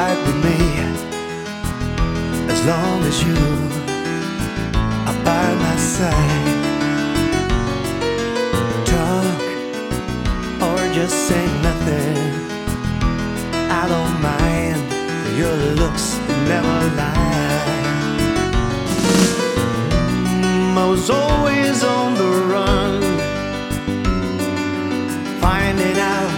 alright with me as long as you are by my side. Talk or just say nothing, I don't mind. Your looks never lie. I was always on the run, finding out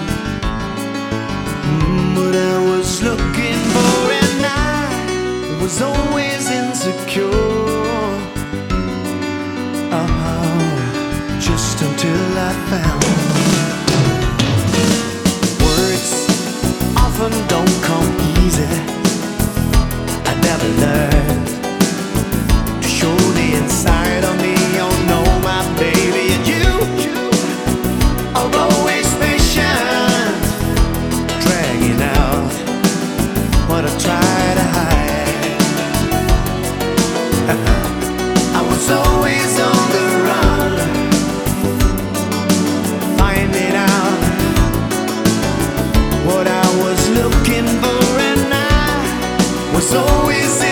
what I was looking for, and I was always insecure. Just until I found words often don't come easy. I never learned to show the inside of me. Oh no, my baby, and you are always patient, dragging out what I try to hide. I was always on the run, finding out what I was looking for, and I was always